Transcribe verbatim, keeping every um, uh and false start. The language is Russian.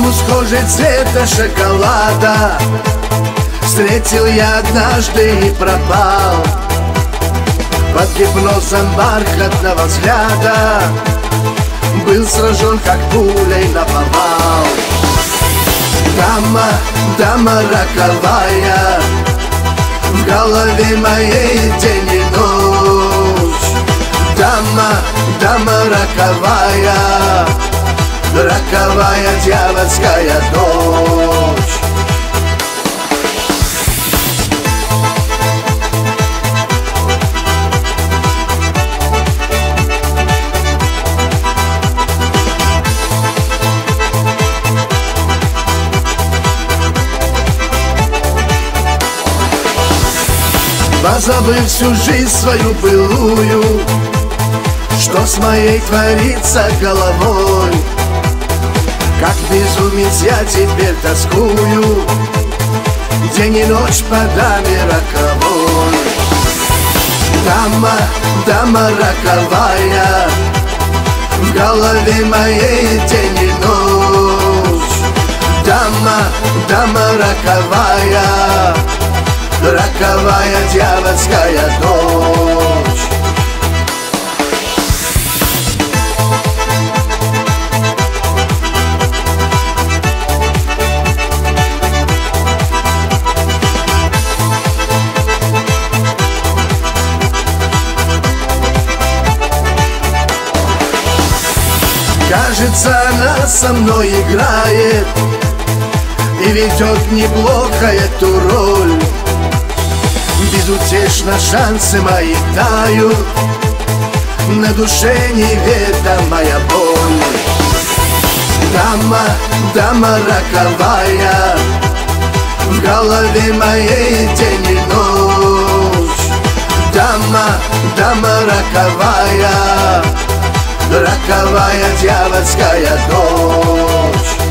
Даму схожей цвета шоколада встретил я однажды и пропал. Под гипнозом бархатного взгляда был сражен, как пулей наповал. Дама, дама роковая, в голове моей день и ночь. Дама, дама роковая, роковая дьявольская дочь. Позабыв всю жизнь свою былую, что с моей творится головой, как безумец я теперь тоскую, день и ночь по даме роковой. Дама, дама роковая, в голове моей день и ночь. Дама, дама роковая, роковая дьявольская дочь. Кажется, она со мной играет и ведет неплохо эту роль. Безутешно шансы мои тают, на душе неведомая боль. Дама, дама роковая, в голове моей день и ночь. Дама, дама роковая, роковая дьявольская дочь.